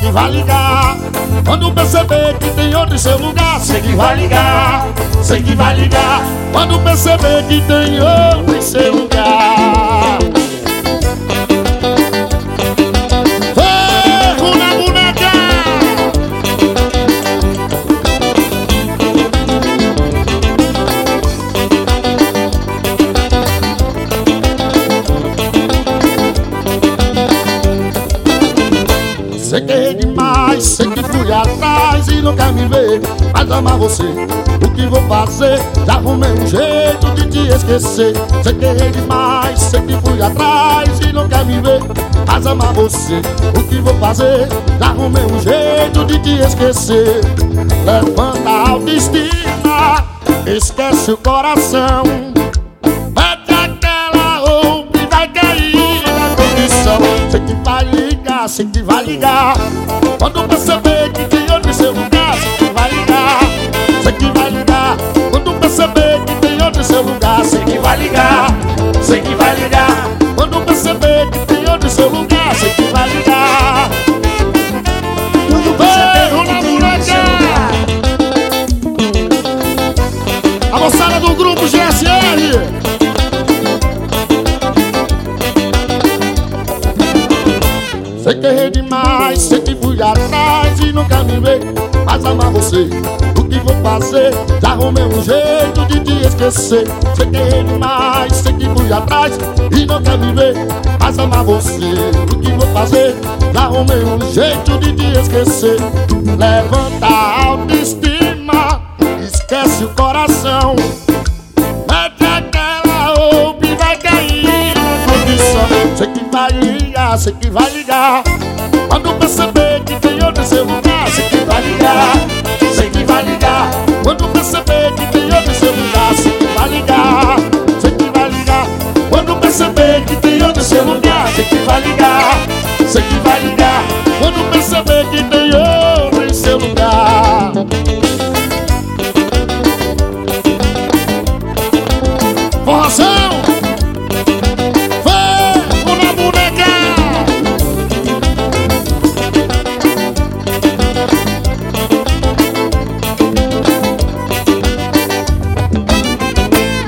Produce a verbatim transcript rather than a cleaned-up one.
que vai ligar. Quando perceber que tem outro em seu lugar, sei que vai ligar, sei que vai ligar. Quando perceber que tem outro em seu lugar. Ferro na boneca! Sei que errei demais, sei que fui atrás e não quer me ver, mas amar você, o que vou fazer? Já arrumei um jeito de te esquecer. Sei que errei demais, sei que fui atrás e não quer me ver, mas amar você, o que vou fazer? Já arrumei um jeito de te esquecer. Levanta a autoestima, esquece o coração. Mete aquela roupa e vai cair na condição. Sei que vai ligar, sei que vai ligar. Quando perceber que tem outro em seu lugar, sei que vai ligar, sei que vai ligar. Quando perceber que tem outro em seu lugar, sei que vai ligar, sei que vai ligar. Quando perceber que tem outro em seu lugar, sei que vai ligar. Quando perceber que tem outro em seu lugar. A moçada do grupo G S R. Sei que errei demais, sei que fui atrás e não quer me ver, mas amar você, o que vou fazer? Já arrumei um jeito de te esquecer. Sei que errei demais, sei que fui atrás e não quer me ver, mas amar você, o que vou fazer? Já arrumei um jeito de te esquecer. Levanta